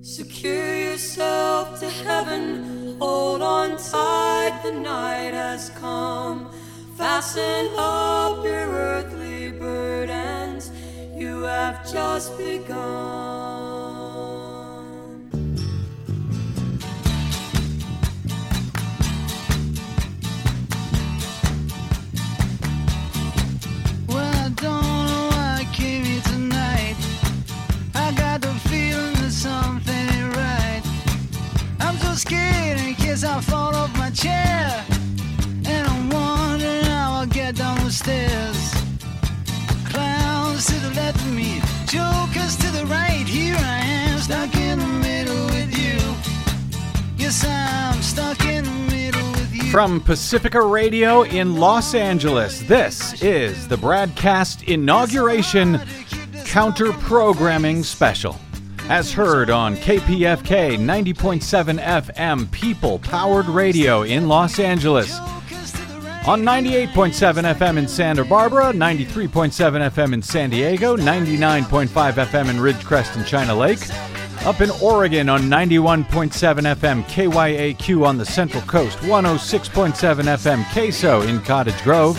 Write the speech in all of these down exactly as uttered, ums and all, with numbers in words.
Secure yourself to heaven, hold on tight, the night has come. Fasten up your earthly burdens, you have just begun. Well, I don't know why I came here tonight. I got the feeling that something ain't right. I'm so scared in case I fall off my chair, and I'm wondering how I'll get down the stairs. Clowns to the left of me, jokers to the right. Here I am, stuck in the middle with you. Yes, I'm stuck in the middle with you. From Pacifica Radio in Los Angeles, this is the Bradcast Inauguration Counter-Programming Special. As heard on K P F K ninety point seven F M People-Powered Radio in Los Angeles, on ninety-eight point seven F M in Santa Barbara, ninety-three point seven F M in San Diego, ninety-nine point five F M in Ridgecrest and China Lake, up in Oregon on ninety-one point seven F M K Y A Q on the Central Coast, one oh six point seven F M Queso in Cottage Grove,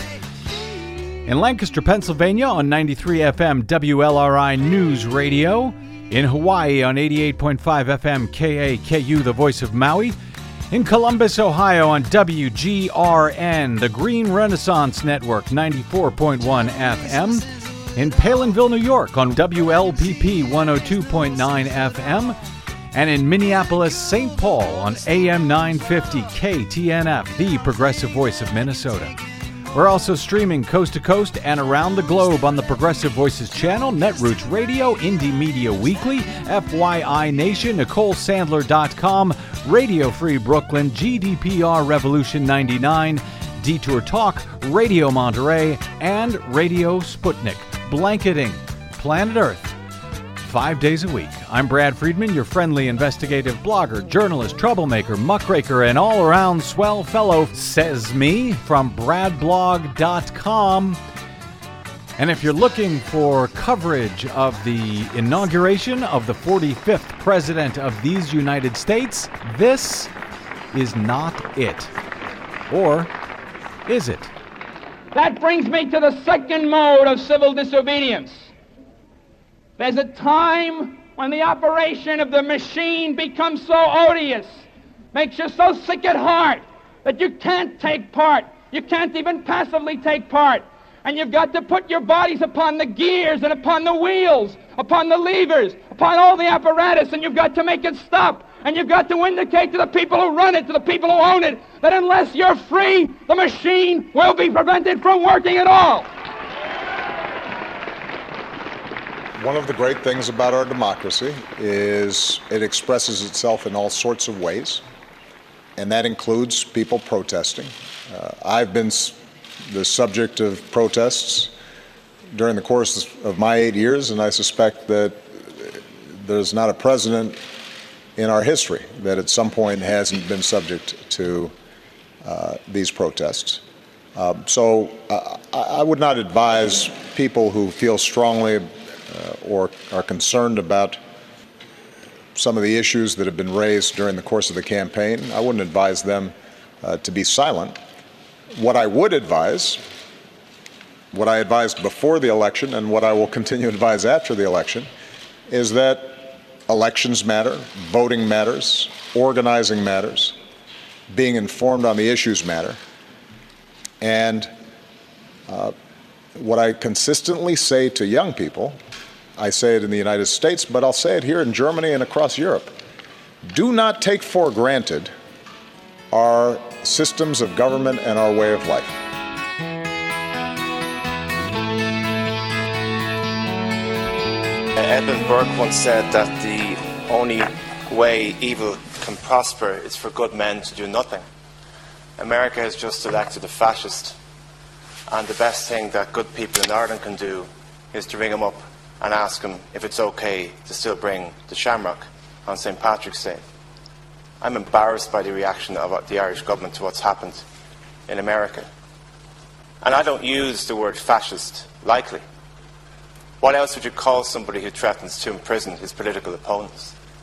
in Lancaster, Pennsylvania on ninety-three F M W L R I News Radio, in Hawaii on eighty-eight point five F M K A K U, the voice of Maui, in Columbus, Ohio on W G R N, the Green Renaissance Network, ninety-four point one F M, in Palinville, New York on W L P P one oh two point nine F M, and in Minneapolis, Saint Paul on A M nine fifty K T N F, the progressive voice of Minnesota. We're also streaming coast to coast and around the globe on the Progressive Voices channel, Netroots Radio, Indie Media Weekly, F Y I Nation, Nicole Sandler dot com, Radio Free Brooklyn, G D P R Revolution ninety-nine, Detour Talk, Radio Monterey, and Radio Sputnik, blanketing planet Earth five days a week. I'm Brad Friedman, your friendly investigative blogger, journalist, troublemaker, muckraker, and all-around swell fellow, says me, from brad blog dot com. And if you're looking for coverage of the inauguration of the forty-fifth president of these United States, this is not it. Or is it? That brings me to the second mode of civil disobedience. There's a time when the operation of the machine becomes so odious, makes you so sick at heart, that you can't take part. You can't even passively take part. And you've got to put your bodies upon the gears and upon the wheels, upon the levers, upon all the apparatus, and you've got to make it stop. And you've got to indicate to the people who run it, to the people who own it, that unless you're free, the machine will be prevented from working at all. One of the great things about our democracy is it expresses itself in all sorts of ways, and that includes people protesting. Uh, I've been s- the subject of protests during the course of my eight years, and I suspect that there's not a president in our history that at some point hasn't been subject to uh, these protests. Uh, so uh, I would not advise people who feel strongly Uh, or are concerned about some of the issues that have been raised during the course of the campaign. I wouldn't advise them uh, to be silent. What I would advise, what I advised before the election and what I will continue to advise after the election, is that elections matter, voting matters, organizing matters, being informed on the issues matter. And uh, what I consistently say to young people, I say it in the United States, but I'll say it here in Germany and across Europe. Do not take for granted our systems of government and our way of life. Edmund Burke once said that the only way evil can prosper is for good men to do nothing. America has just elected a fascist, and the best thing that good people in Ireland can do is to ring him up and ask him if it's okay to still bring the shamrock on Saint Patrick's Day. I'm embarrassed by the reaction of the Irish government to what's happened in America. And I don't use the word fascist lightly. What else would you call somebody who threatens to imprison his political opponents?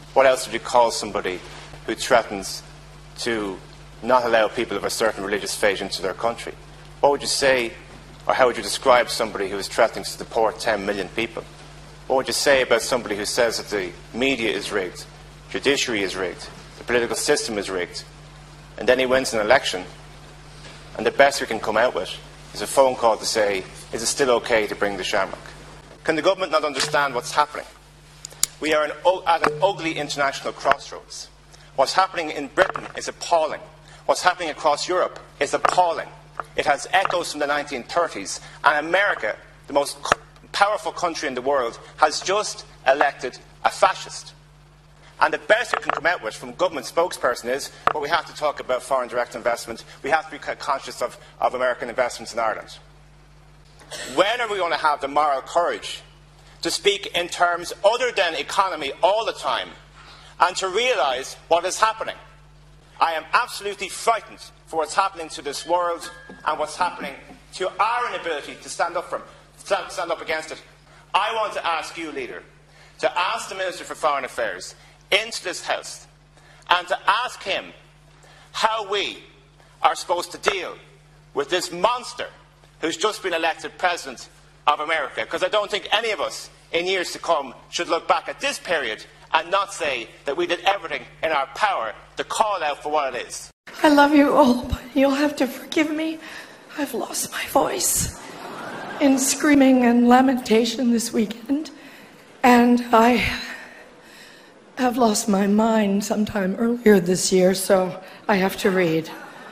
What else would you call somebody who threatens to not allow people of a certain religious faith into their country? What would you say, or how would you describe somebody who is threatening to deport ten million people? What would you say about somebody who says that the media is rigged, judiciary is rigged, the political system is rigged, and then he wins an election, and the best we can come out with is a phone call to say, is it still okay to bring the Shamrock? Can the government not understand what's happening? We are an, at an ugly international crossroads. What's happening in Britain is appalling. What's happening across Europe is appalling. It has echoes from the nineteen thirties, and America, the most powerful country in the world, has just elected a fascist. And the best we can come out with from government spokesperson is, well, we have to talk about foreign direct investment. We have to be conscious of, of American investments in Ireland. When are we going to have the moral courage to speak in terms other than economy all the time and to realise what is happening? I am absolutely frightened for what's happening to this world and what's happening to our inability to stand up, from, stand, stand up against it. I want to ask you, Leader, to ask the Minister for Foreign Affairs into this House and to ask him how we are supposed to deal with this monster who's just been elected President of America. Because I don't think any of us in years to come should look back at this period and not say that we did everything in our power to call out for what it is. I love you all, but you'll have to forgive me. I've lost my voice in screaming and lamentation this weekend, and I have lost my mind sometime earlier this year, so I have to read.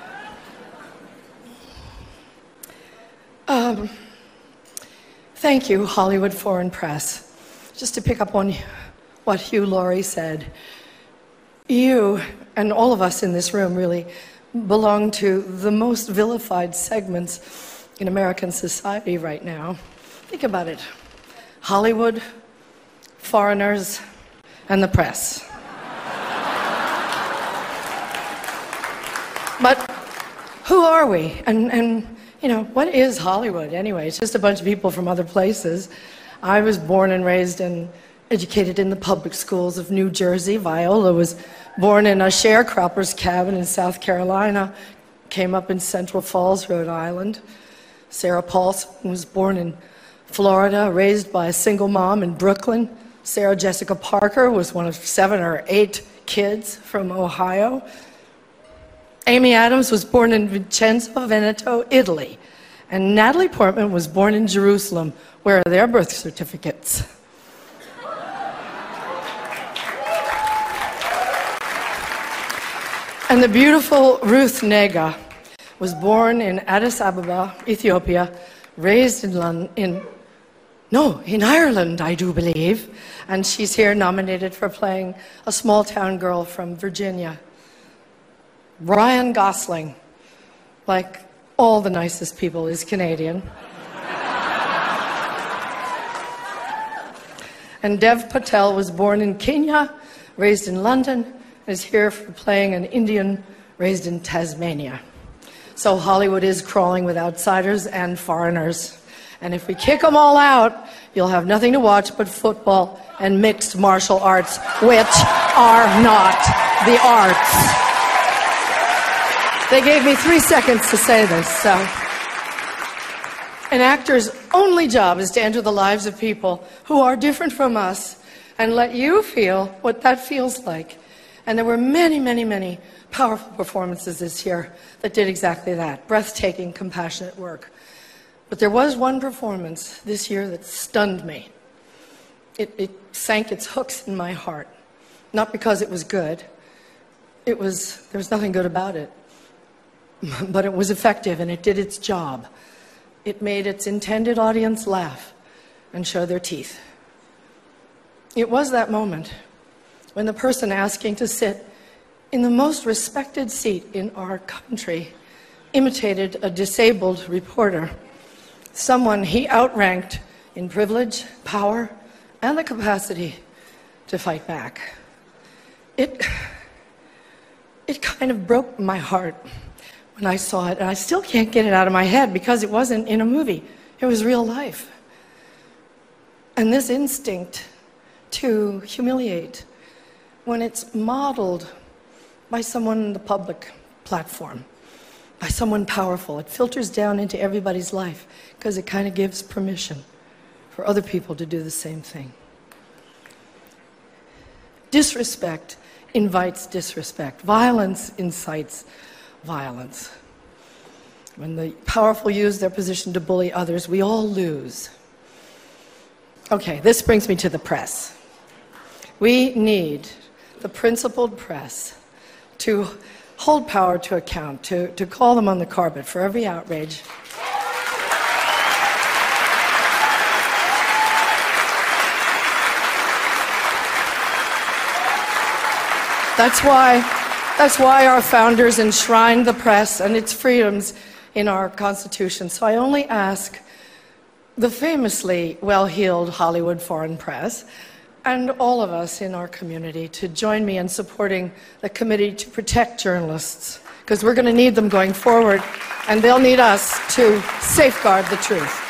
Um, thank you, Hollywood Foreign Press. Just to pick up on what Hugh Laurie said, you and all of us in this room really belong to the most vilified segments in American society right now. Think about it. Hollywood, foreigners, and the press. But who are we? And, and, you know, what is Hollywood anyway? It's just a bunch of people from other places. I was born and raised and educated in the public schools of New Jersey. Viola was born in a sharecropper's cabin in South Carolina, came up in Central Falls, Rhode Island. Sarah Paulson was born in Florida, raised by a single mom in Brooklyn. Sarah Jessica Parker was one of seven or eight kids from Ohio. Amy Adams was born in Vicenza, Veneto, Italy. And Natalie Portman was born in Jerusalem. Where are their birth certificates? And the beautiful Ruth Nega was born in Addis Ababa, Ethiopia, raised in London, in, no, in Ireland, I do believe. And she's here nominated for playing a small town girl from Virginia. Ryan Gosling, like all the nicest people, is Canadian. And Dev Patel was born in Kenya, raised in London, is here for playing an Indian raised in Tasmania. So Hollywood is crawling with outsiders and foreigners. And if we kick them all out, you'll have nothing to watch but football and mixed martial arts, which are not the arts. They gave me three seconds to say this, so. An actor's only job is to enter the lives of people who are different from us and let you feel what that feels like. And there were many, many, many powerful performances this year that did exactly that. Breathtaking, compassionate work. But there was one performance this year that stunned me. It, it sank its hooks in my heart. Not because it was good. It was, there was nothing good about it. But it was effective and it did its job. It made its intended audience laugh and show their teeth. It was that moment when the person asking to sit in the most respected seat in our country imitated a disabled reporter, someone he outranked in privilege, power, and the capacity to fight back. It, it kind of broke my heart when I saw it, and I still can't get it out of my head because it wasn't in a movie. It was real life. And this instinct to humiliate when it's modeled by someone in the public platform, by someone powerful. It filters down into everybody's life because it kind of gives permission for other people to do the same thing. Disrespect invites disrespect. Violence incites violence. When the powerful use their position to bully others, we all lose. Okay, this brings me to the press. We need the principled press to hold power to account, to, to call them on the carpet for every outrage. That's why, that's why our founders enshrined the press and its freedoms in our Constitution. So I only ask the famously well-heeled Hollywood foreign press and all of us in our community to join me in supporting the Committee to Protect Journalists, because we're going to need them going forward, and they'll need us to safeguard the truth.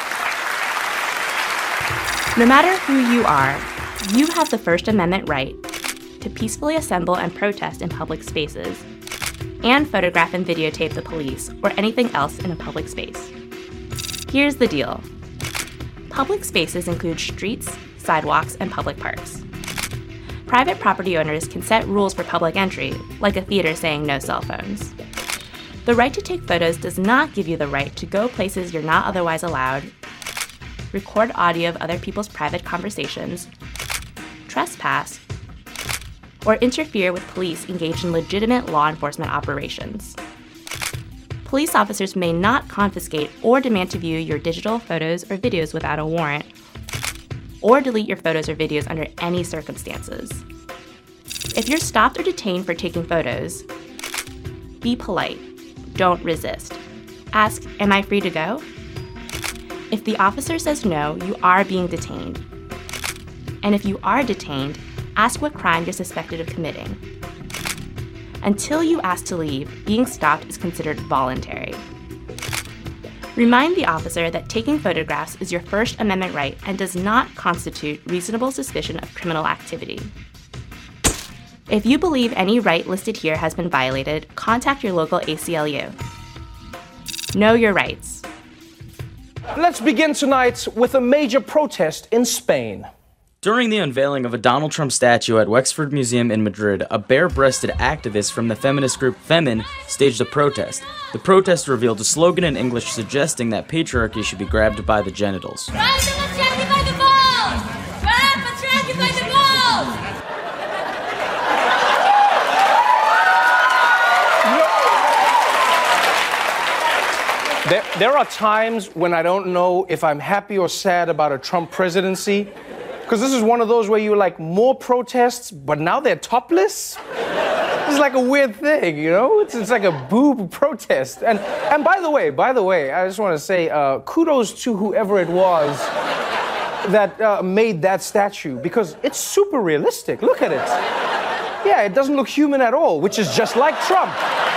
No matter who you are, you have the First Amendment right to peacefully assemble and protest in public spaces, and photograph and videotape the police or anything else in a public space. Here's the deal. Public spaces include streets, sidewalks, and public parks. Private property owners can set rules for public entry, like a theater saying no cell phones. The right to take photos does not give you the right to go places you're not otherwise allowed, record audio of other people's private conversations, trespass, or interfere with police engaged in legitimate law enforcement operations. Police officers may not confiscate or demand to view your digital photos or videos without a warrant, or delete your photos or videos under any circumstances. If you're stopped or detained for taking photos, be polite. Don't resist. Ask, "Am I free to go?" If the officer says no, you are being detained. And if you are detained, ask what crime you're suspected of committing. Until you ask to leave, being stopped is considered voluntary. Remind the officer that taking photographs is your First Amendment right and does not constitute reasonable suspicion of criminal activity. If you believe any right listed here has been violated, contact your local A C L U. Know your rights. Let's begin tonight with a major protest in Spain. During the unveiling of a Donald Trump statue at Wexford Museum in Madrid, a bare-breasted activist from the feminist group Femin staged a protest. The protest revealed a slogan in English suggesting that patriarchy should be grabbed by the genitals. Grab the patriarchy by the balls! Grab patriarchy by the balls! There, there are times when I don't know if I'm happy or sad about a Trump presidency. Because this is one of those where you're like, more protests, but now they're topless? It's like a weird thing, you know? It's, it's like a boob protest. And and by the way, by the way, I just want to say uh, kudos to whoever it was that uh, made that statue, because it's super realistic. Look at it. Yeah, it doesn't look human at all, which is just like Trump.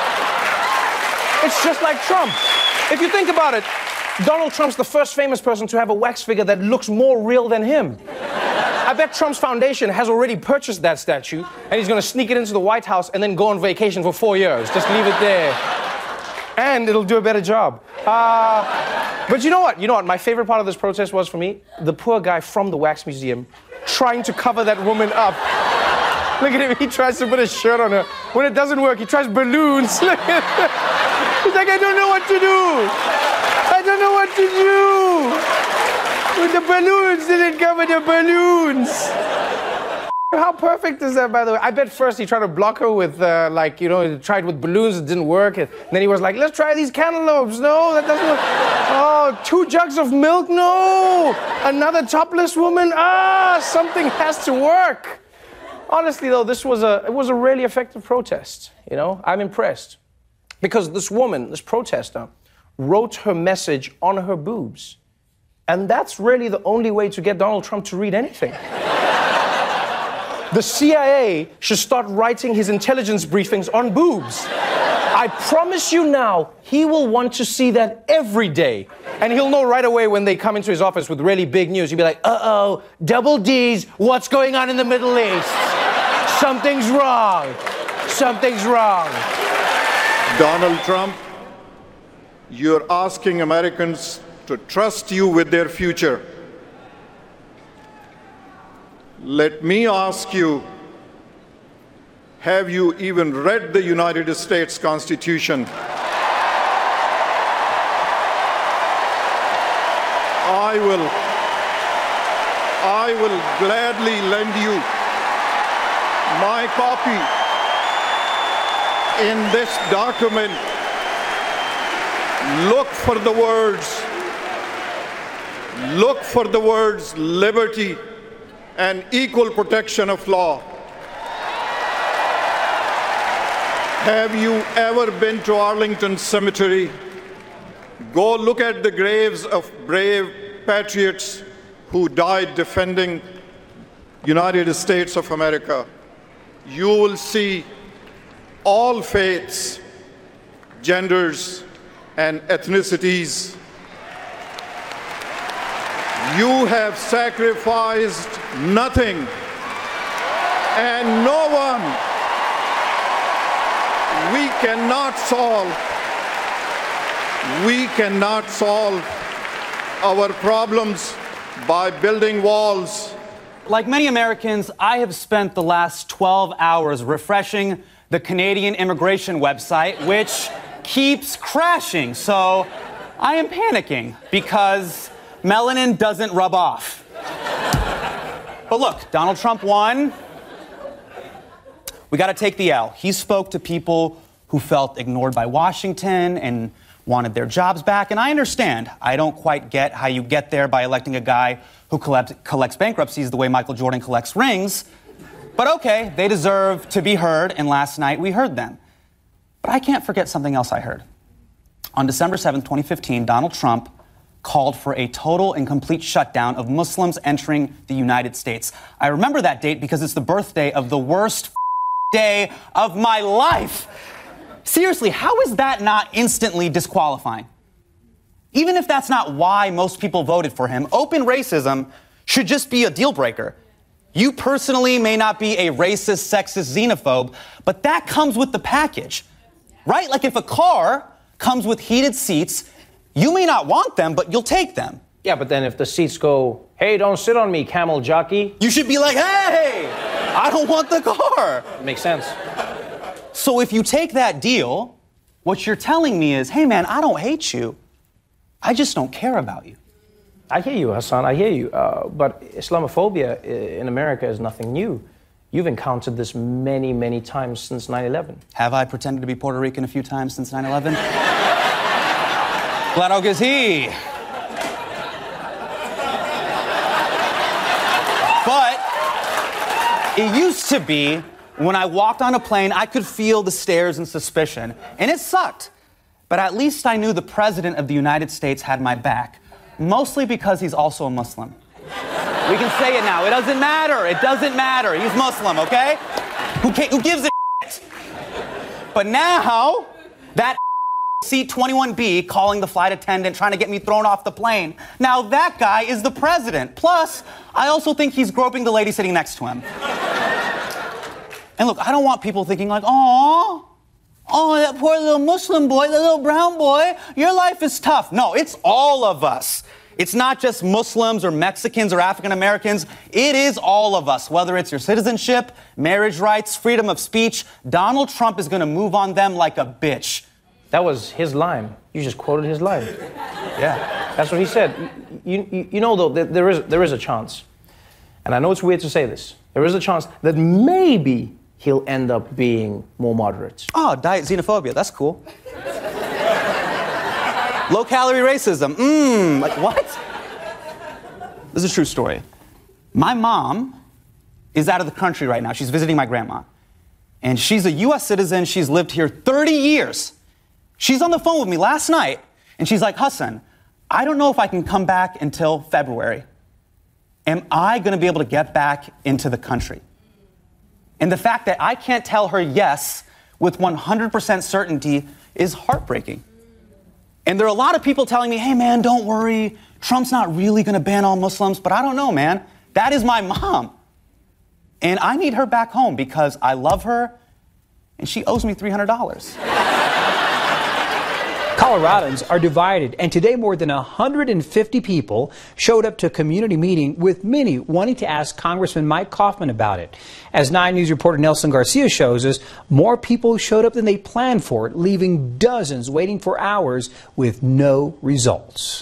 It's just like Trump. If you think about it, Donald Trump's the first famous person to have a wax figure that looks more real than him. I bet Trump's foundation has already purchased that statue, and he's going to sneak it into the White House and then go on vacation for four years. Just leave it there. And it'll do a better job. Uh, but you know what? You know what? My favorite part of this protest was, for me, the poor guy from the Wax Museum trying to cover that woman up. Look at him. He tries to put a shirt on her. When it doesn't work, he tries balloons. Look at him. He's like, I don't know what to do. I don't know what to do. With the balloons, didn't cover the balloons. How perfect is that, by the way? I bet first he tried to block her with, uh, like, you know, he tried with balloons, it didn't work. And then he was like, let's try these cantaloupes. No, that doesn't work. Oh, two jugs of milk? No. Another topless woman? Ah, something has to work. Honestly, though, this was a, it was a really effective protest. You know, I'm impressed. Because this woman, this protester, wrote her message on her boobs. And that's really the only way to get Donald Trump to read anything. The C I A should start writing his intelligence briefings on boobs. I promise you now, he will want to see that every day. And he'll know right away when they come into his office with really big news. He'll be like, uh-oh, double D's, what's going on in the Middle East? Something's wrong. Something's wrong. Donald Trump, you're asking Americans to trust you with their future. Let me ask you, have you even read the United States Constitution? I will, I will gladly lend you my copy. In this document, look for the words, look for the words liberty and equal protection of law. Have you ever been to Arlington Cemetery? Go look at the graves of brave patriots who died defending United States of America. You will see all faiths, genders, and ethnicities. You have sacrificed nothing, and no one. We cannot solve, we cannot solve our problems by building walls. Like many Americans, I have spent the last twelve hours refreshing the Canadian immigration website, which keeps crashing. So I am panicking because melanin doesn't rub off. But look, Donald Trump won. We got to take the L. He spoke to people who felt ignored by Washington and wanted their jobs back. And I understand. I don't quite get how you get there by electing a guy who collect, collects bankruptcies the way Michael Jordan collects rings. But okay, they deserve to be heard, and last night we heard them. But I can't forget something else I heard. On December seventh, twenty fifteen, Donald Trump called for a total and complete shutdown of Muslims entering the United States. I remember that date because it's the birthday of the worst day of my life. Seriously, how is that not instantly disqualifying? Even if that's not why most people voted for him, open racism should just be a deal breaker. You personally may not be a racist, sexist, xenophobe, but that comes with the package, right? Like if a car comes with heated seats, you may not want them, but you'll take them. Yeah, but then if the seats go, hey, don't sit on me, camel jockey. You should be like, hey, I don't want the car. Makes sense. So if you take that deal, what you're telling me is, hey man, I don't hate you. I just don't care about you. I hear you, Hassan, I hear you. Uh, but Islamophobia in America is nothing new. You've encountered this many, many times since nine eleven. Have I pretended to be Puerto Rican a few times since nine eleven? Claro que sí. But it used to be when I walked on a plane, I could feel the stares and suspicion, and it sucked. But at least I knew the President of the United States had my back. Mostly because he's also a Muslim. We can say it now. It doesn't matter. It doesn't matter. He's Muslim, okay? Who, ca- who gives a shit? But now, that seat twenty-one B calling the flight attendant, trying to get me thrown off the plane. Now that guy is the president. Plus, I also think he's groping the lady sitting next to him. And look, I don't want people thinking like, "Aw, oh, that poor little Muslim boy, that little brown boy, your life is tough." No, it's all of us. It's not just Muslims or Mexicans or African Americans. It is all of us, whether it's your citizenship, marriage rights, freedom of speech. Donald Trump is going to move on them like a bitch. That was his line. You just quoted his line. Yeah. That's what he said. You, you, you know, though, there is, there is a chance, and I know it's weird to say this, there is a chance that maybe he'll end up being more moderate. Oh, diet xenophobia. That's cool. Low-calorie racism. Mmm, like what? This is a true story. My mom is out of the country right now. She's visiting my grandma. And she's a U S citizen. She's lived here thirty years. She's on the phone with me last night, and she's like, Hassan, I don't know if I can come back until February. Am I going to be able to get back into the country? And the fact that I can't tell her yes with one hundred percent certainty is heartbreaking. And there are a lot of people telling me, hey, man, don't worry. Trump's not really going to ban all Muslims. But I don't know, man. That is my mom. And I need her back home because I love her and she owes me three hundred dollars. Coloradans are divided, and today more than one hundred fifty people showed up to a community meeting, with many wanting to ask Congressman Mike Coffman about it. As nine News reporter Nelson Garcia shows us, more people showed up than they planned for, leaving dozens waiting for hours with no results.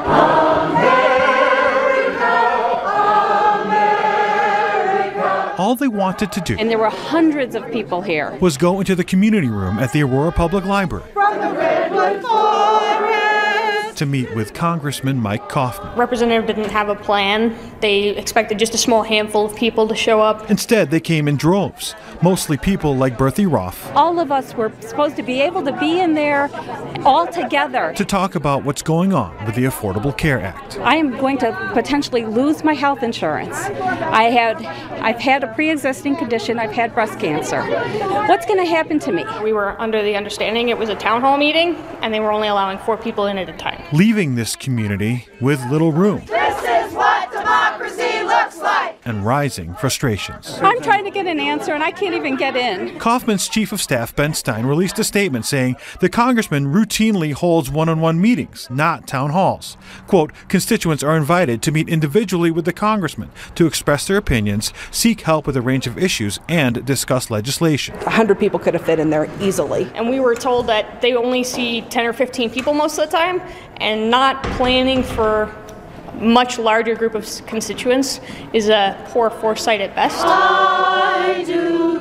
All they wanted to do, and there were hundreds of people here, was go into the community room at the Aurora Public Library from the Redwood Forest to meet with Congressman Mike Coffman. Representative didn't have a plan. They expected just a small handful of people to show up. Instead, they came in droves, mostly people like Berthy Roth. All of us were supposed to be able to be in there all together to talk about what's going on with the Affordable Care Act. I am going to potentially lose my health insurance. I had, I've had a pre-existing condition. I've had breast cancer. What's going to happen to me? We were under the understanding it was a town hall meeting, and they were only allowing four people in at a time. Leaving this community with little room. This is what democracy looks like. And rising frustrations. I'm trying to get an answer and I can't even get in. Coffman's chief of staff, Ben Stein, released a statement saying the congressman routinely holds one-on-one meetings, not town halls. Quote, constituents are invited to meet individually with the congressman to express their opinions, seek help with a range of issues, and discuss legislation. A hundred people could have fit in there easily. And we were told that they only see ten or fifteen people most of the time, and not planning for much larger group of constituents is a poor foresight at best. I do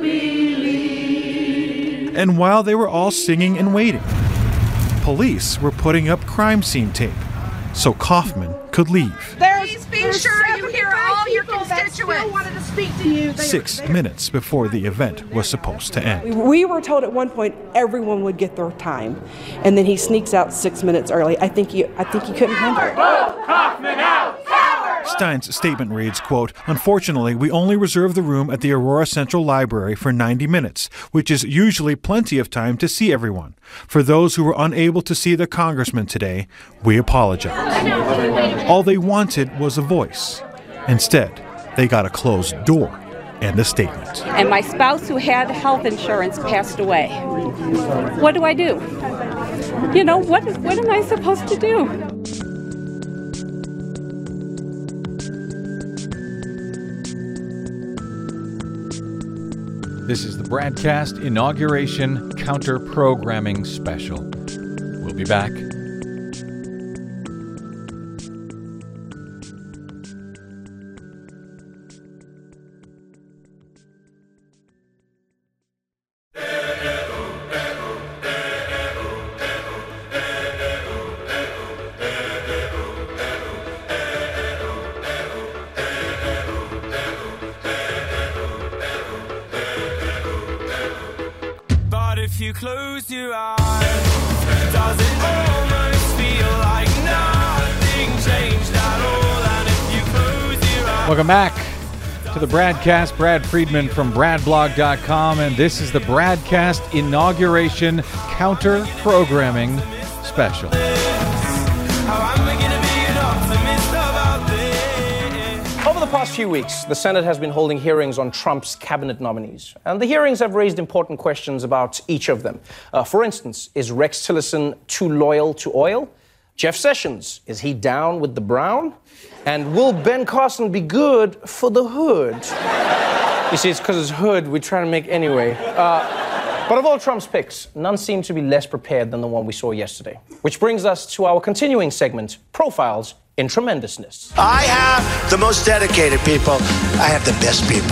believe. And while they were all singing and waiting, police were putting up crime scene tape so Coffman could leave. Please be sure you hear all your constituents. Wanted to speak to you. Six minutes before the event was supposed to end. We were told at one point everyone would get their time, and then he sneaks out six minutes early. I think he, I think he couldn't handle it. Vote Coffman out! Stein's statement reads, quote, unfortunately, we only reserve the room at the Aurora Central Library for ninety minutes, which is usually plenty of time to see everyone. For those who were unable to see the congressman today, we apologize. All they wanted was a voice. Instead, they got a closed door and a statement. And my spouse, who had health insurance, passed away. What do I do? You know, what, what am I supposed to do? This is the BradCast Inauguration Counter-Programming Special. We'll be back. If you close your eyes, does it almost feel like nothing changed at all? And if you close your eyes. Welcome back to the BradCast. Brad Friedman from brad blog dot com, and this is the BradCast Inauguration Counter-Programming Special. Over the past few weeks, the Senate has been holding hearings on Trump's cabinet nominees. And the hearings have raised important questions about each of them. Uh, for instance, is Rex Tillerson too loyal to oil? Jeff Sessions, is he down with the brown? And will Ben Carson be good for the hood? You see, it's because it's hood we're trying to make anyway. Uh, but of all Trump's picks, none seem to be less prepared than the one we saw yesterday. Which brings us to our continuing segment, Profiles in Tremendousness. I have the most dedicated people. I have the best people.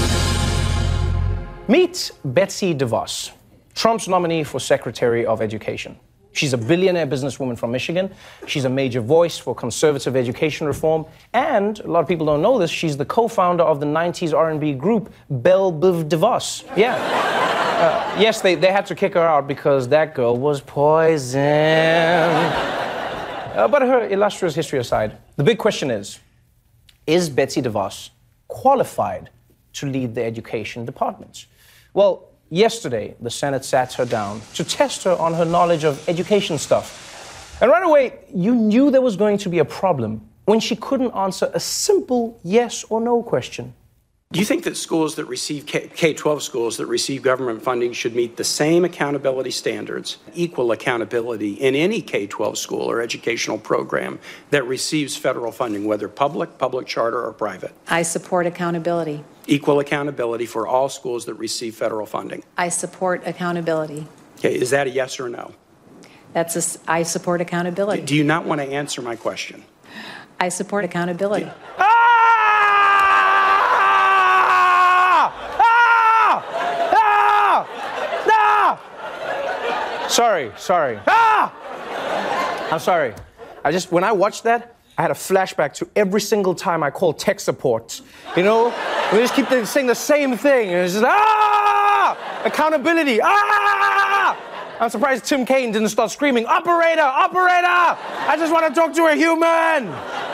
Meet Betsy DeVos, Trump's nominee for Secretary of Education. She's a billionaire businesswoman from Michigan. She's a major voice for conservative education reform. And, a lot of people don't know this, she's the co-founder of the nineties R and B group Belle Biv DeVos. Yeah. Uh, yes, they, they had to kick her out because that girl was poison. Uh, but her illustrious history aside, the big question is, is Betsy DeVos qualified to lead the education department? Well, yesterday, the Senate sat her down to test her on her knowledge of education stuff. And right away, you knew there was going to be a problem when she couldn't answer a simple yes or no question. Do you think that schools that receive K twelve schools that receive government funding should meet the same accountability standards, equal accountability in any K twelve school or educational program that receives federal funding, whether public, public charter, or private? I support accountability. Equal accountability for all schools that receive federal funding. I support accountability. Okay, is that a yes or no? That's a, I support accountability. Do you not want to answer my question? I support accountability. Sorry, sorry. Ah! I'm sorry. I just, when I watched that, I had a flashback to every single time I called tech support. You know, we just keep saying the same thing. And it's just, ah! Accountability, ah! I'm surprised Tim Kaine didn't start screaming, operator, operator! I just want to talk to a human!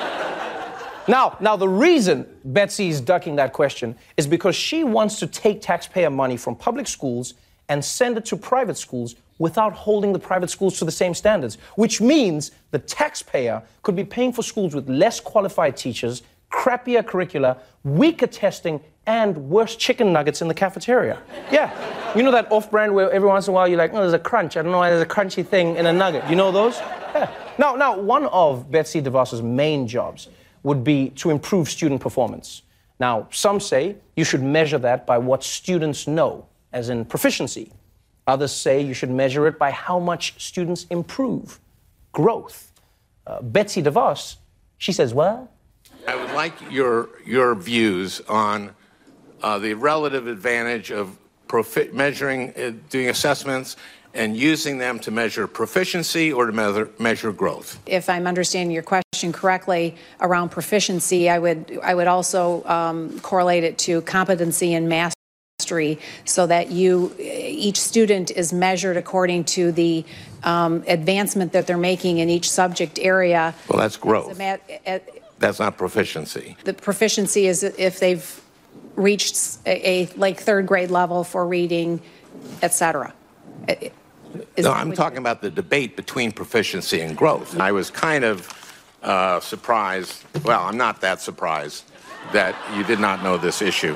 Now, now the reason Betsy's ducking that question is because she wants to take taxpayer money from public schools and send it to private schools without holding the private schools to the same standards, which means the taxpayer could be paying for schools with less qualified teachers, crappier curricula, weaker testing, and worse chicken nuggets in the cafeteria. Yeah, you know that off-brand where every once in a while you're like, oh, there's a crunch. I don't know why there's a crunchy thing in a nugget. You know those? Yeah. Now, now, one of Betsy DeVos's main jobs would be to improve student performance. Now, some say you should measure that by what students know, as in proficiency. Others say you should measure it by how much students improve, growth. Uh, Betsy DeVos, she says, what? I would like your your views on uh, the relative advantage of profi- measuring, uh, doing assessments and using them to measure proficiency or to measure, measure growth. If I'm understanding your question correctly around proficiency, I would I would also um, correlate it to competency and mastery, so that you, each student is measured according to the um, advancement that they're making in each subject area. Well, that's growth. Ma- uh, That's not proficiency. The proficiency is if they've reached a, a like third grade level for reading, et cetera. No, I'm talking about the debate between proficiency and growth. I was kind of uh, surprised, well, I'm not that surprised that you did not know this issue.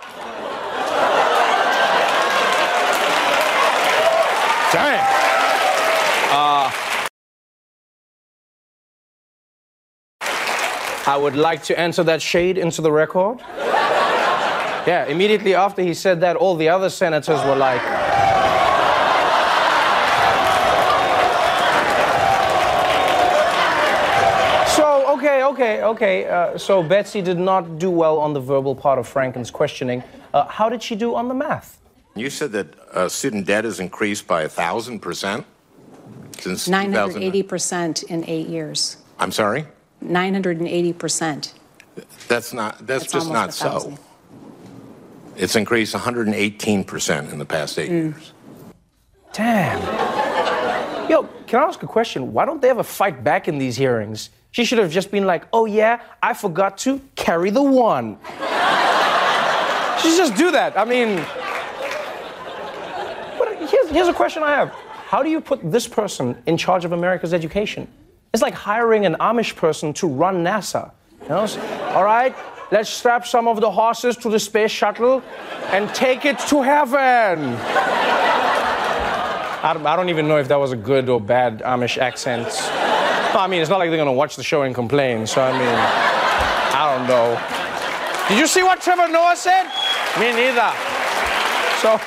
Dang. Uh, I would like to answer that shade into the record. Yeah, immediately after he said that, all the other senators were like, so, okay, okay, okay. Uh, so Betsy did not do well on the verbal part of Franken's questioning. Uh, how did she do on the math? You said that uh, student debt has increased by one thousand percent since nine hundred eighty percent in eight years. I'm sorry? nine hundred eighty percent. That's not, that's, That's just not almost a thousand. so. It's increased one hundred eighteen percent in the past eight Mm. years. Damn. Yo, can I ask a question? Why don't they ever fight back in these hearings? She should have just been like, oh yeah, I forgot to carry the one. She should just do that. I mean, but here's, here's a question I have. How do you put this person in charge of America's education? It's like hiring an Amish person to run NASA. You know? All right, let's strap some of the horses to the space shuttle and take it to heaven. I don't, I don't even know if that was a good or bad Amish accent. No, I mean, it's not like they're going to watch the show and complain, so I mean, I don't know. Did you see what Trevor Noah said? Me neither. So,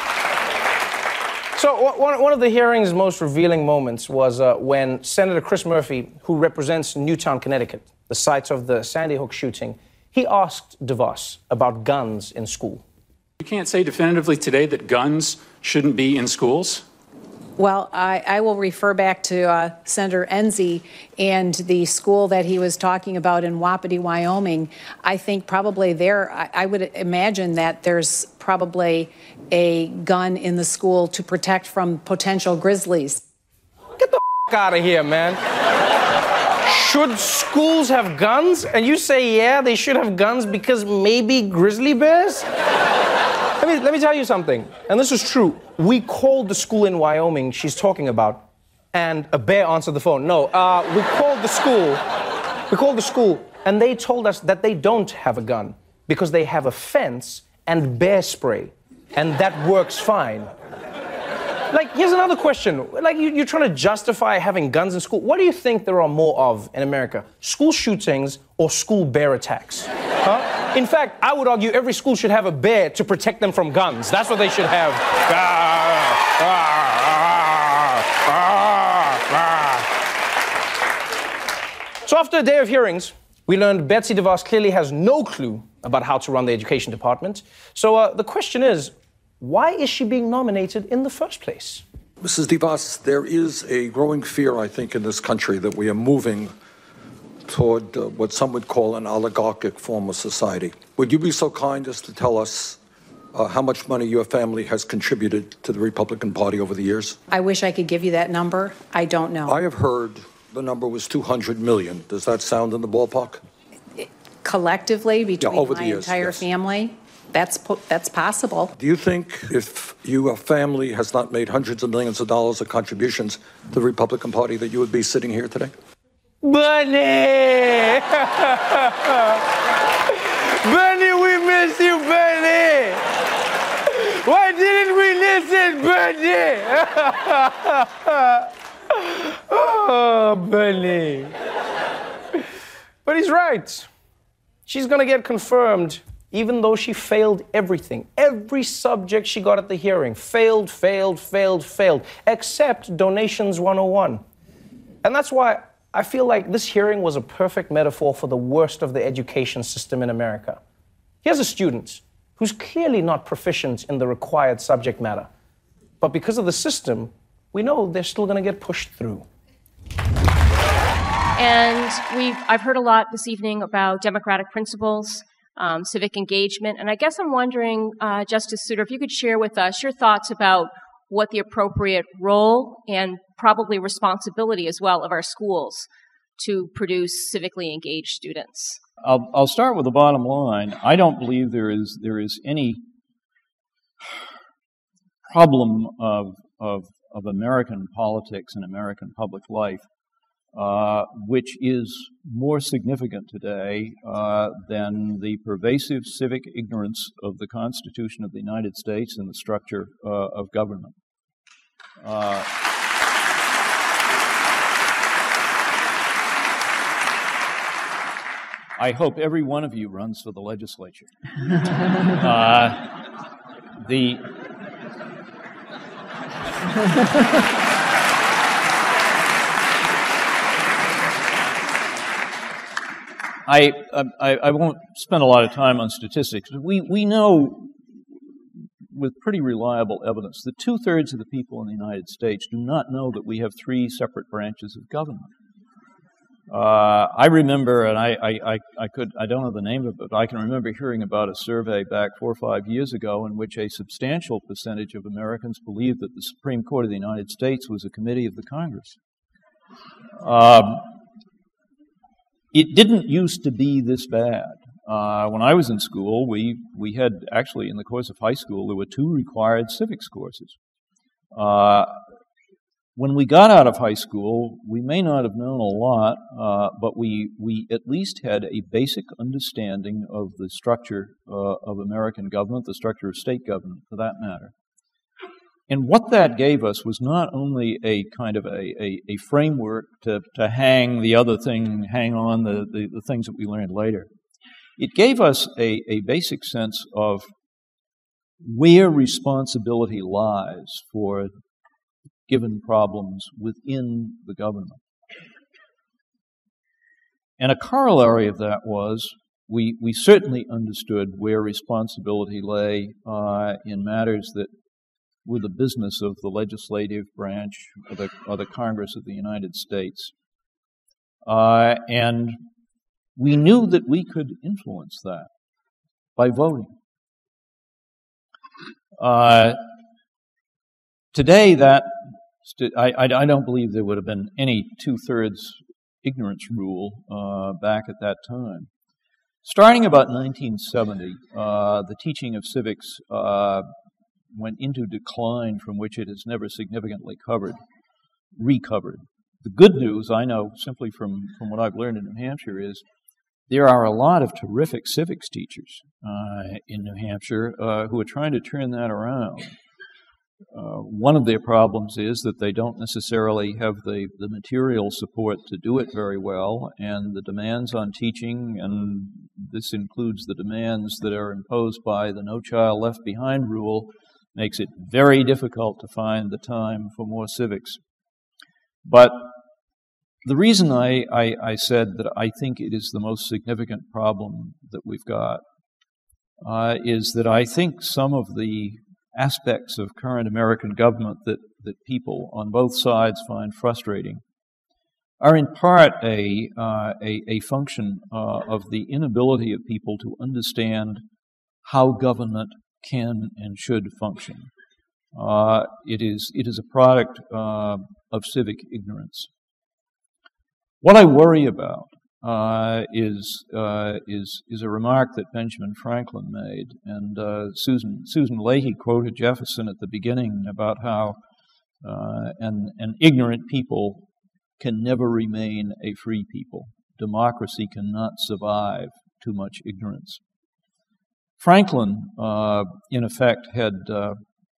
so one, one of the hearing's most revealing moments was uh, when Senator Chris Murphy, who represents Newtown, Connecticut, the site of the Sandy Hook shooting, he asked DeVos about guns in school. You can't say definitively today that guns shouldn't be in schools? Well, I, I will refer back to uh, Senator Enzi and the school that he was talking about in Wapiti, Wyoming. I think probably there, I, I would imagine that there's probably a gun in the school to protect from potential grizzlies. Get the f- out of here, man. Should schools have guns? And you say, yeah, they should have guns because maybe grizzly bears? Let me, let me tell you something, and this is true. We called the school in Wyoming she's talking about, and a bear answered the phone. No, uh, we called the school, we called the school, and they told us that they don't have a gun because they have a fence and bear spray, and that works fine. Like, here's another question. Like, you, you're trying to justify having guns in school. What do you think there are more of in America? School shootings or school bear attacks? Huh? In fact, I would argue every school should have a bear to protect them from guns. That's what they should have. Ah, ah, ah, ah. So after a day of hearings, we learned Betsy DeVos clearly has no clue about how to run the education department. So uh, the question is, why is she being nominated in the first place? Missus DeVos, there is a growing fear, I think, in this country that we are moving toward uh, what some would call an oligarchic form of society. Would you be so kind as to tell us uh, how much money your family has contributed to the Republican Party over the years? I wish I could give you that number. I don't know. I have heard the number was two hundred million. Does that sound in the ballpark? Collectively, between yeah, over my the years, entire yes. family, that's po- that's possible. Do you think if your family has not made hundreds of millions of dollars of contributions to the Republican Party that you would be sitting here today? Bunny! Bunny, we miss you, Bunny! Why didn't we listen, Bunny? Oh, Bunny. But he's right. She's gonna get confirmed, even though she failed everything. Every subject she got at the hearing. Failed, failed, failed, failed, except Donations one oh one. And that's why I feel like this hearing was a perfect metaphor for the worst of the education system in America. Here's a student who's clearly not proficient in the required subject matter. But because of the system, we know they're still gonna get pushed through. And we've, I've heard a lot this evening about democratic principles, um, civic engagement, and I guess I'm wondering, uh, Justice Souter, if you could share with us your thoughts about what the appropriate role and probably responsibility as well of our schools to produce civically engaged students. I'll, I'll start with the bottom line. I don't believe there is there is any problem of of, of American politics and American public life Uh, which is more significant today uh, than the pervasive civic ignorance of the Constitution of the United States and the structure uh, of government. Uh, I hope every one of you runs for the legislature. uh, the I, I, I won't spend a lot of time on statistics, but we, we know with pretty reliable evidence that two-thirds of the people in the United States do not know that we have three separate branches of government. Uh, I remember, and I, I, I, I could, I don't know the name of it, but I can remember hearing about a survey back four or five years ago in which a substantial percentage of Americans believed that the Supreme Court of the United States was a committee of the Congress. Um, It didn't used to be this bad. Uh, when I was in school, we, we had actually, in the course of high school, there were two required civics courses. Uh, when we got out of high school, we may not have known a lot, uh, but we, we at least had a basic understanding of the structure uh, of American government, the structure of state government, for that matter. And what that gave us was not only a kind of a, a, a framework to, to hang the other thing, hang on the, the, the things that we learned later. It gave us a, a basic sense of where responsibility lies for given problems within the government. And a corollary of that was we, we certainly understood where responsibility lay uh, in matters that with the business of the legislative branch of the, of the Congress of the United States. Uh, and we knew that we could influence that by voting. Uh, today, that st- I, I, I don't believe there would have been any two-thirds ignorance rule uh, back at that time. Starting about nineteen seventy, uh, the teaching of civics uh, went into decline from which it has never significantly covered, recovered. The good news, I know simply from, from what I've learned in New Hampshire, is there are a lot of terrific civics teachers uh, in New Hampshire uh, who are trying to turn that around. Uh, one of their problems is that they don't necessarily have the, the material support to do it very well, and the demands on teaching, and this includes the demands that are imposed by the No Child Left Behind rule, makes it very difficult to find the time for more civics. But the reason I, I, I said that I think it is the most significant problem that we've got uh, is that I think some of the aspects of current American government that, that people on both sides find frustrating are in part a, uh, a, a function uh, of the inability of people to understand how government can and should function. Uh, it is, it is a product uh, of civic ignorance. What I worry about Uh, is uh, is is a remark that Benjamin Franklin made, and uh, Susan Susan Leahy quoted Jefferson at the beginning about how uh, an an ignorant people can never remain a free people. Democracy cannot survive too much ignorance. Franklin, uh, in effect, had uh,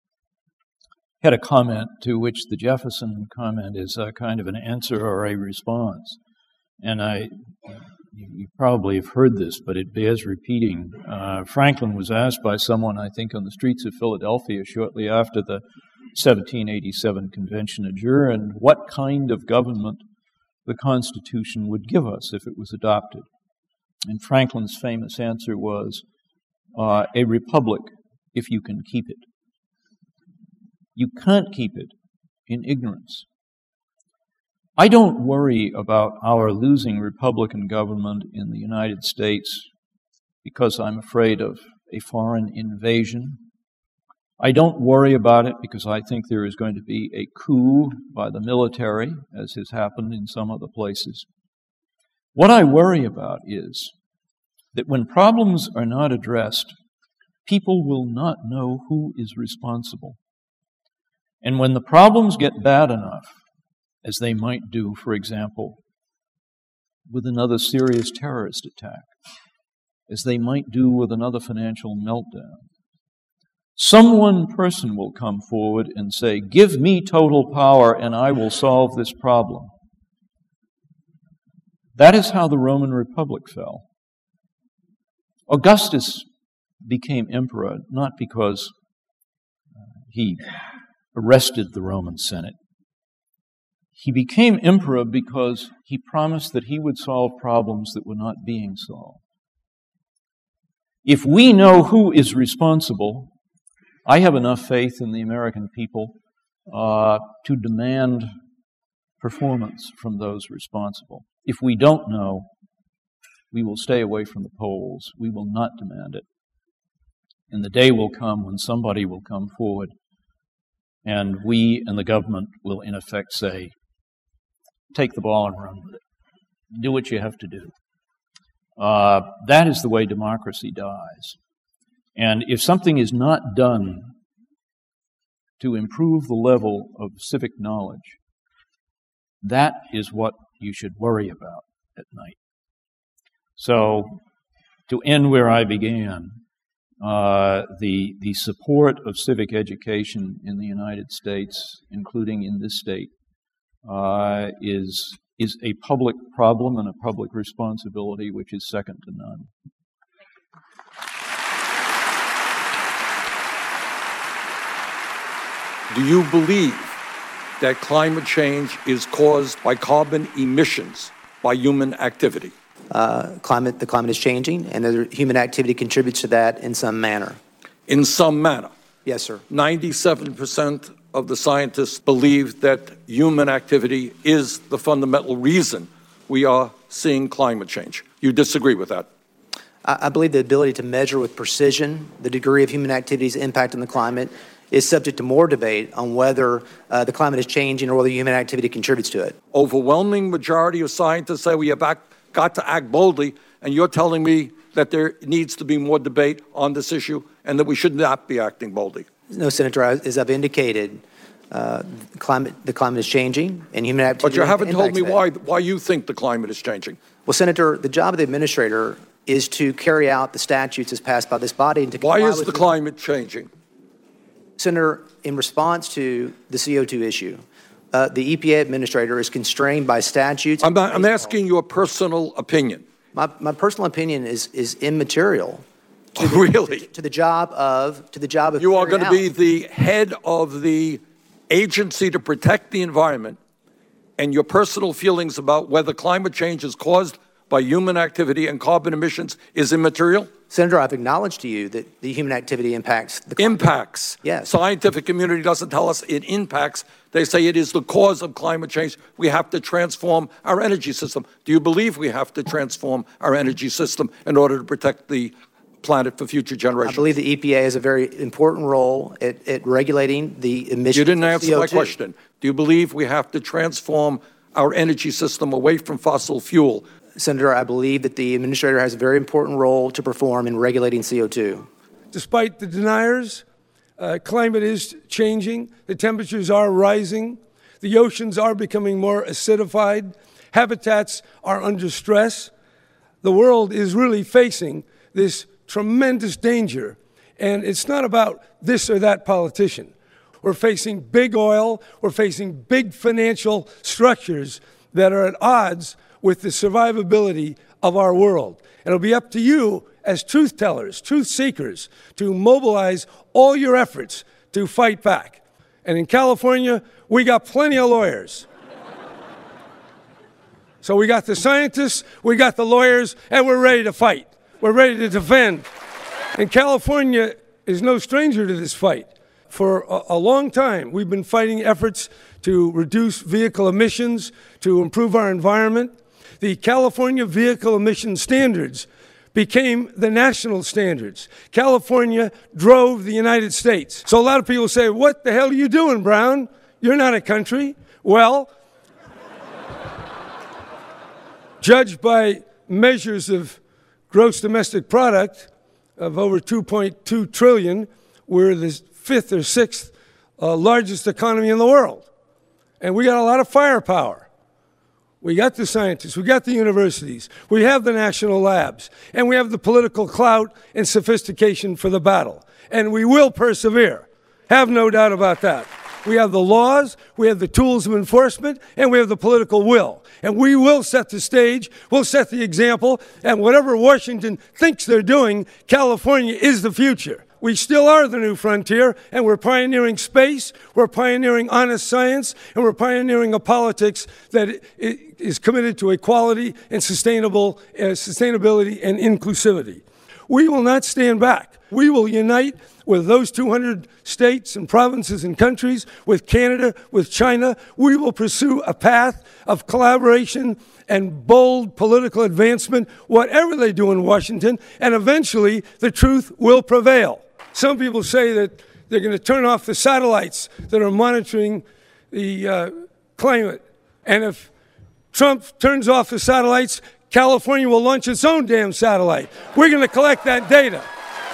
had a comment to which the Jefferson comment is a kind of an answer or a response. And I, you probably have heard this, but it bears repeating. Uh, Franklin was asked by someone, I think, on the streets of Philadelphia shortly after the seventeen eighty-seven convention adjourned, what kind of government the Constitution would give us if it was adopted. And Franklin's famous answer was, uh, a republic if you can keep it. You can't keep it in ignorance. I don't worry about our losing Republican government in the United States because I'm afraid of a foreign invasion. I don't worry about it because I think there is going to be a coup by the military, as has happened in some other places. What I worry about is that when problems are not addressed, people will not know who is responsible. And when the problems get bad enough, as they might do, for example, with another serious terrorist attack, as they might do with another financial meltdown, some one person will come forward and say, "Give me total power and I will solve this problem." That is how the Roman Republic fell. Augustus became emperor not because he arrested the Roman Senate. He became emperor because he promised that he would solve problems that were not being solved. If we know who is responsible, I have enough faith in the American people uh, to demand performance from those responsible. If we don't know, we will stay away from the polls. We will not demand it. And the day will come when somebody will come forward and we and the government will in effect say, take the ball and run with it. Do what you have to do. Uh, that is the way democracy dies. And if something is not done to improve the level of civic knowledge, that is what you should worry about at night. So, to end where I began, uh, the, the support of civic education in the United States, including in this state, Uh, is is a public problem and a public responsibility which is second to none. Do you believe that climate change is caused by carbon emissions, by human activity? Uh, climate, the climate is changing, and the human activity contributes to that in some manner. In some manner? Yes, sir. ninety-seven percent of the scientists believe that human activity is the fundamental reason we are seeing climate change. You disagree with that? I, I believe the ability to measure with precision the degree of human activity's impact on the climate is subject to more debate on whether uh, the climate is changing or whether human activity contributes to it. Overwhelming majority of scientists say we have act, got to act boldly, and you're telling me that there needs to be more debate on this issue and that we should not be acting boldly. No, Senator, as I've indicated, Uh, climate, the climate is changing, and human activity. But you haven't told me impacts why, that. why you think the climate is changing. Well, Senator, the job of the administrator is to carry out the statutes as passed by this body and to Why comply is with the climate changing? Senator, in response to the C O two issue, uh, the E P A administrator is constrained by statutes. I'm, not, I'm asking your personal opinion. My, my personal opinion is is immaterial. To the, Really? To, to the job of to the job of You are going to carrying be out- the head of the agency to protect the environment, and your personal feelings about whether climate change is caused by human activity and carbon emissions is immaterial? Senator, I've acknowledged to you that the human activity impacts the climate. Impacts. Yes. Scientific community doesn't tell us it impacts. They say it is the cause of climate change. We have to transform our energy system. Do you believe we have to transform our energy system in order to protect the planet for future generations? I believe the E P A has a very important role at, at regulating the emissions. You didn't of answer C O two. my question. Do you believe we have to transform our energy system away from fossil fuel? Senator, I believe that the administrator has a very important role to perform in regulating C O two. Despite the deniers, uh, climate is changing. The temperatures are rising. The oceans are becoming more acidified. Habitats are under stress. The world is really facing this tremendous danger. And it's not about this or that politician. We're facing big oil. We're facing big financial structures that are at odds with the survivability of our world. And it'll be up to you as truth tellers, truth seekers, to mobilize all your efforts to fight back. And in California, we got plenty of lawyers. So we got the scientists, we got the lawyers, and we're ready to fight. We're ready to defend. And California is no stranger to this fight. For a, a long time, we've been fighting efforts to reduce vehicle emissions, to improve our environment. The California Vehicle Emission Standards became the national standards. California drove the United States. So a lot of people say, what the hell are you doing, Brown? You're not a country. Well, judged by measures of gross domestic product of over two point two trillion, we're the fifth or sixth uh, largest economy in the world. And we got a lot of firepower. We got the scientists, we got the universities, we have the national labs, and we have the political clout and sophistication for the battle. And we will persevere. Have no doubt about that. We have the laws, we have the tools of enforcement, and we have the political will. And we will set the stage, we'll set the example, and whatever Washington thinks they're doing, California is the future. We still are the new frontier, and we're pioneering space, we're pioneering honest science, and we're pioneering a politics that is committed to equality and sustainable uh, sustainability and inclusivity. We will not stand back. We will unite with those two hundred states and provinces and countries, with Canada, with China. We will pursue a path of collaboration and bold political advancement, whatever they do in Washington, and eventually the truth will prevail. Some people say that they're going to turn off the satellites that are monitoring the uh, climate. And if Trump turns off the satellites, California will launch its own damn satellite. We're going to collect that data.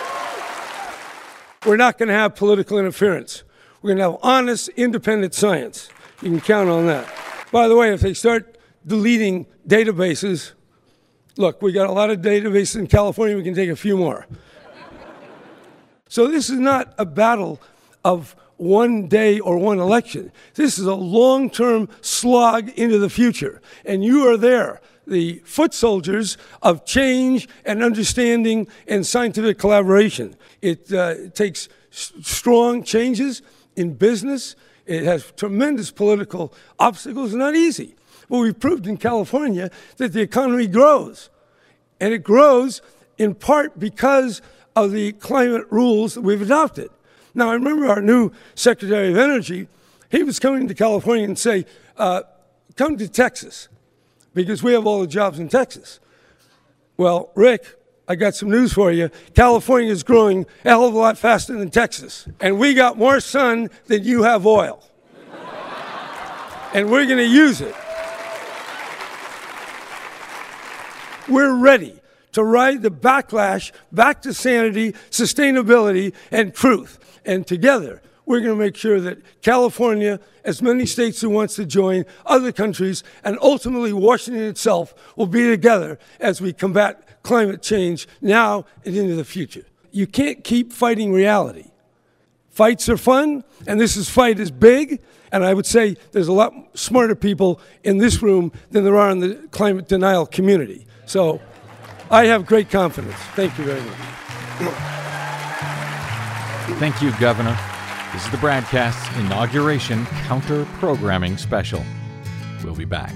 We're not going to have political interference. We're going to have honest, independent science. You can count on that. By the way, if they start deleting databases, look, we got a lot of databases in California. We can take a few more. So this is not a battle of one day or one election. This is a long-term slog into the future. And you are there, the foot soldiers of change and understanding and scientific collaboration. It uh, takes s- strong changes in business. It has tremendous political obstacles. It's not easy. But we've proved in California that the economy grows. And it grows in part because of the climate rules that we've adopted. Now, I remember our new Secretary of Energy, he was coming to California and say, uh, come to Texas, because we have all the jobs in Texas. Well, Rick, I got some news for you. California is growing a hell of a lot faster than Texas. And we got more sun than you have oil. And we're going to use it. We're ready to ride the backlash back to sanity, sustainability, and truth. And together, we're going to make sure that California, as many states who wants to join, other countries, and ultimately Washington itself will be together as we combat climate change now and into the future. You can't keep fighting reality. Fights are fun, and this is fight is big, and I would say there's a lot smarter people in this room than there are in the climate denial community. So I have great confidence. Thank you very much. Thank you, Governor. This is the BradCast's inauguration counter-programming special. We'll be back.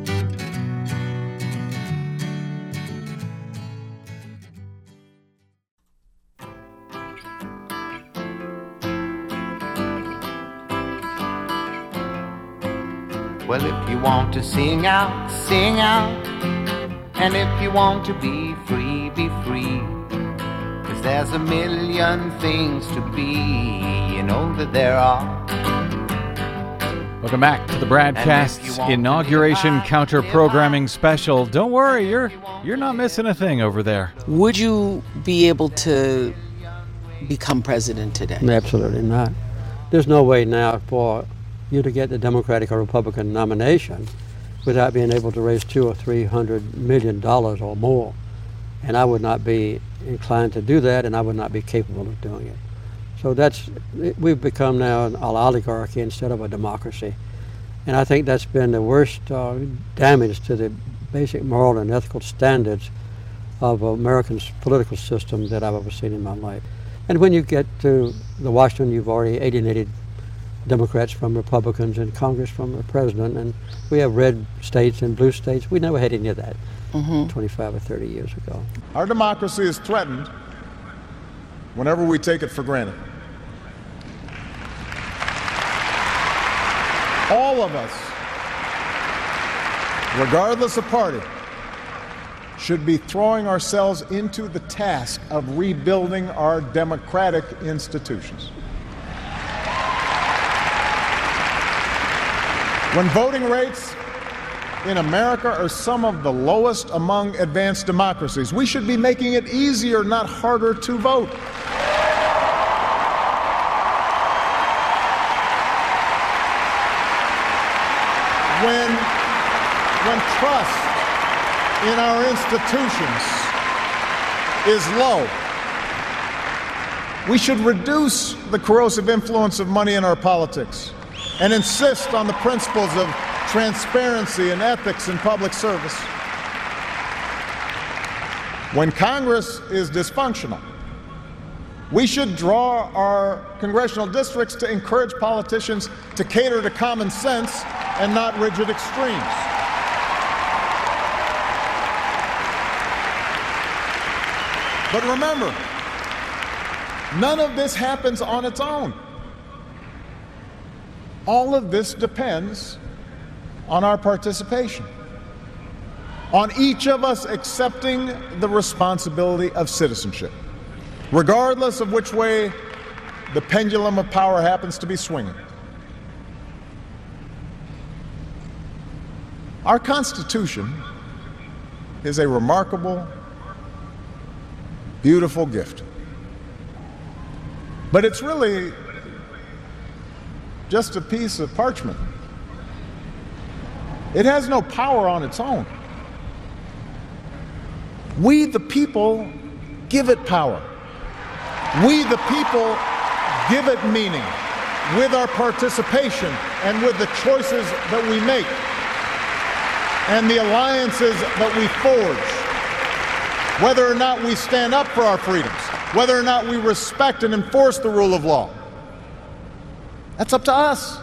Well, if you want to sing out, sing out. And if you want to be free, be free. 'Cause there's a million things to be, you know that there are. Welcome back to the BradCast's inauguration counter-programming special. Don't worry, you're you're not missing a thing over there. Would you be able to become president today? Absolutely not. There's no way now for you to get the Democratic or Republican nomination without being able to raise two or three hundred million dollars or more. And I would not be inclined to do that, and I would not be capable of doing it. So that's, we've become now an oligarchy instead of a democracy. And I think that's been the worst uh, damage to the basic moral and ethical standards of America's political system that I've ever seen in my life. And when you get to the Washington, you've already alienated Democrats from Republicans and Congress from the president, and we have red states and blue states. We never had any of that mm-hmm. twenty-five or thirty years ago. Our democracy is threatened whenever we take it for granted. All of us, regardless of party, should be throwing ourselves into the task of rebuilding our democratic institutions. When voting rates in America are some of the lowest among advanced democracies, we should be making it easier, not harder, to vote. When, when trust in our institutions is low, we should reduce the corrosive influence of money in our politics and insist on the principles of transparency and ethics in public service. When Congress is dysfunctional, we should draw our congressional districts to encourage politicians to cater to common sense and not rigid extremes. But remember, none of this happens on its own. All of this depends on our participation, on each of us accepting the responsibility of citizenship, regardless of which way the pendulum of power happens to be swinging. Our Constitution is a remarkable, beautiful gift. But it's really just a piece of parchment. It has no power on its own. We, the people, give it power. We, the people, give it meaning with our participation and with the choices that we make and the alliances that we forge. Whether or not we stand up for our freedoms, whether or not we respect and enforce the rule of law, that's up to us.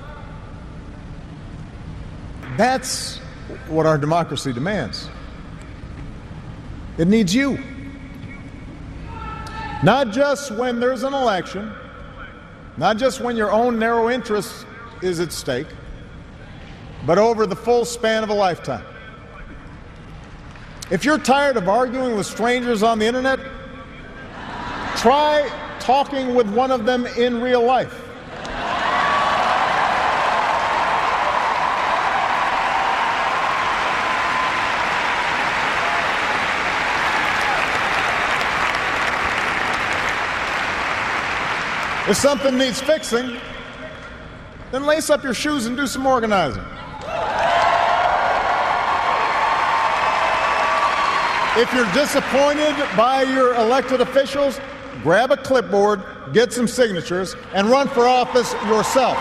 That's what our democracy demands. It needs you. Not just when there's an election, not just when your own narrow interest is at stake, but over the full span of a lifetime. If you're tired of arguing with strangers on the internet, try talking with one of them in real life. If something needs fixing, then lace up your shoes and do some organizing. If you're disappointed by your elected officials, grab a clipboard, get some signatures, and run for office yourself.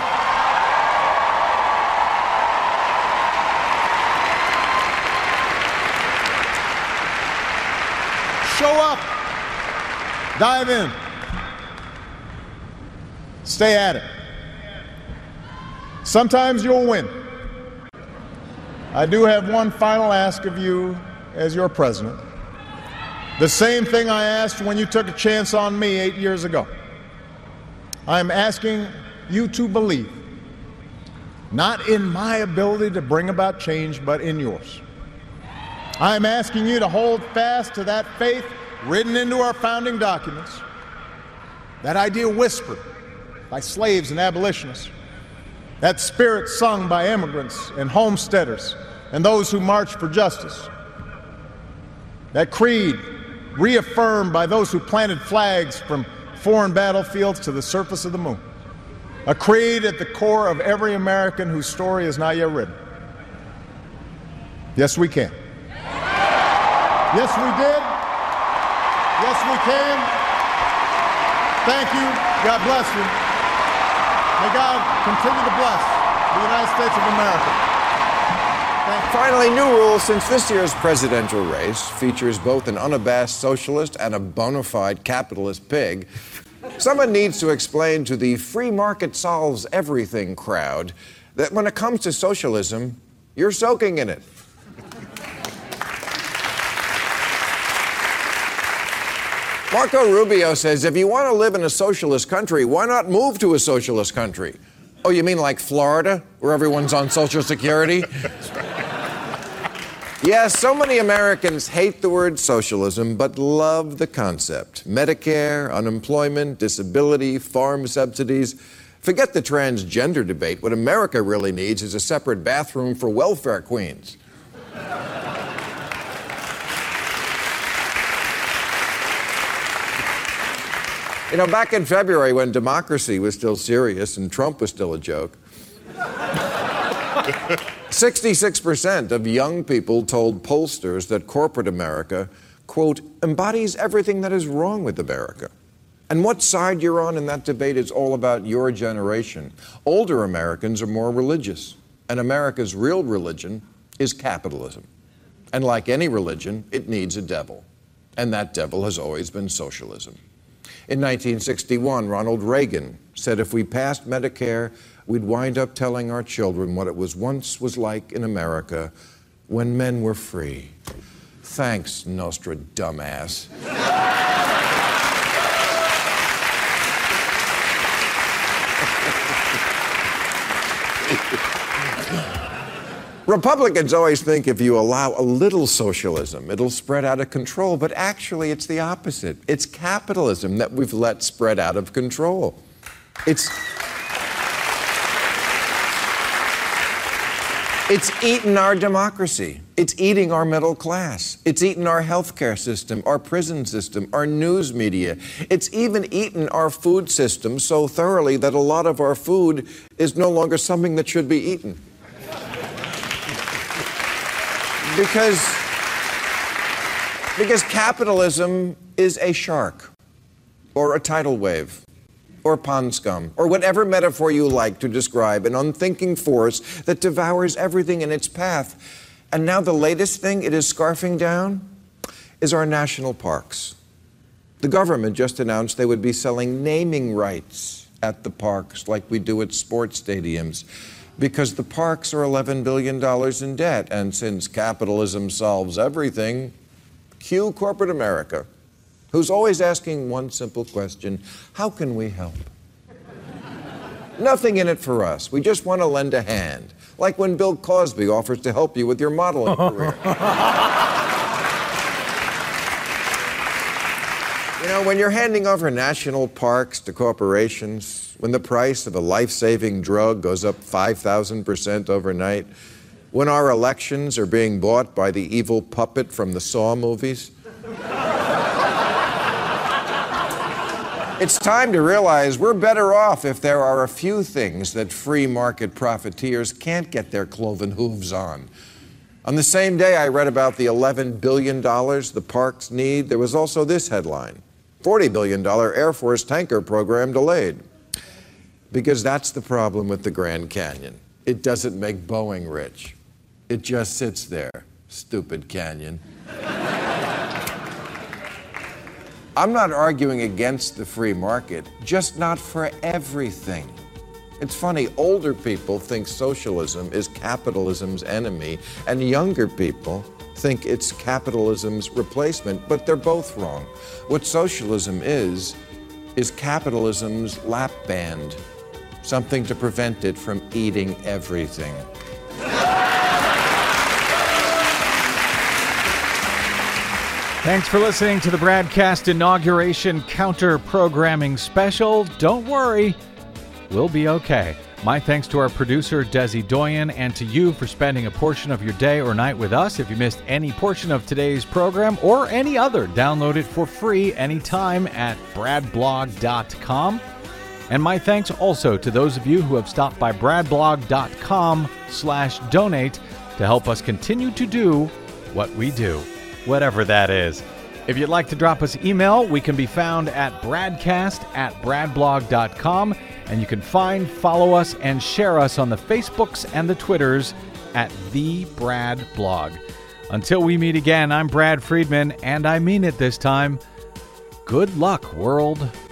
Show up. Dive in. Stay at it. Sometimes you'll win. I do have one final ask of you as your president. The same thing I asked when you took a chance on me eight years ago. I'm asking you to believe, not in my ability to bring about change, but in yours. I'm asking you to hold fast to that faith written into our founding documents, that idea whispered by slaves and abolitionists, that spirit sung by immigrants and homesteaders and those who marched for justice, that creed reaffirmed by those who planted flags from foreign battlefields to the surface of the moon, a creed at the core of every American whose story is not yet written. Yes, we can. Yes, we did. Yes, we can. Thank you. God bless you. May God continue to bless the United States of America. Finally, new rules since this year's presidential race features both an unabashed socialist and a bona fide capitalist pig. Someone needs to explain to the free market solves everything crowd that when it comes to socialism, you're soaking in it. Marco Rubio says, if you want to live in a socialist country, why not move to a socialist country? Oh, you mean like Florida, where everyone's on Social Security? Yes, so many Americans hate the word socialism, but love the concept. Medicare, unemployment, disability, farm subsidies. Forget the transgender debate. What America really needs is a separate bathroom for welfare queens. You know, back in February when democracy was still serious and Trump was still a joke, sixty-six percent of young people told pollsters that corporate America, quote, embodies everything that is wrong with America. And what side you're on in that debate is all about your generation. Older Americans are more religious, and America's real religion is capitalism. And like any religion, it needs a devil. And that devil has always been socialism. In nineteen sixty-one, Ronald Reagan said if we passed Medicare, we'd wind up telling our children what it was once was like in America when men were free. Thanks, Nostra dumbass. Republicans always think if you allow a little socialism, it'll spread out of control, but actually it's the opposite. It's capitalism that we've let spread out of control. It's, it's eaten our democracy. It's eating our middle class. It's eaten our healthcare system, our prison system, our news media. It's even eaten our food system so thoroughly that a lot of our food is no longer something that should be eaten. Because, because capitalism is a shark, or a tidal wave, or pond scum, or whatever metaphor you like to describe an unthinking force that devours everything in its path. And now the latest thing it is scarfing down is our national parks. The government just announced they would be selling naming rights at the parks like we do at sports stadiums, because the parks are eleven billion dollars in debt. And since capitalism solves everything, cue corporate America, who's always asking one simple question: how can we help? Nothing in it for us. We just want to lend a hand, like when Bill Cosby offers to help you with your modeling career. You know, when you're handing over national parks to corporations, when the price of a life-saving drug goes up five thousand percent overnight, when our elections are being bought by the evil puppet from the Saw movies, It's time to realize we're better off if there are a few things that free market profiteers can't get their cloven hooves on. On the same day I read about the eleven billion dollars the parks need, there was also this headline: forty billion dollars Air Force tanker program delayed. Because that's the problem with the Grand Canyon. It doesn't make Boeing rich. It just sits there, stupid canyon. I'm not arguing against the free market, just not for everything. It's funny, older people think socialism is capitalism's enemy, and younger people think it's capitalism's replacement, but they're both wrong. What socialism is, is capitalism's lap band, something to prevent it from eating everything. Thanks for listening to the BradCast Inauguration Counter-Programming Special. Don't worry, we'll be okay. My thanks to our producer, Desi Doyen, and to you for spending a portion of your day or night with us. If you missed any portion of today's program or any other, download it for free anytime at brad blog dot com. And my thanks also to those of you who have stopped by brad blog dot com slash donate to help us continue to do what we do, whatever that is. If you'd like to drop us email, we can be found at bradcast at brad blog dot com, and you can find, follow us, and share us on the Facebooks and the Twitters at The Brad Blog. Until we meet again, I'm Brad Friedman, and I mean it this time. Good luck, world.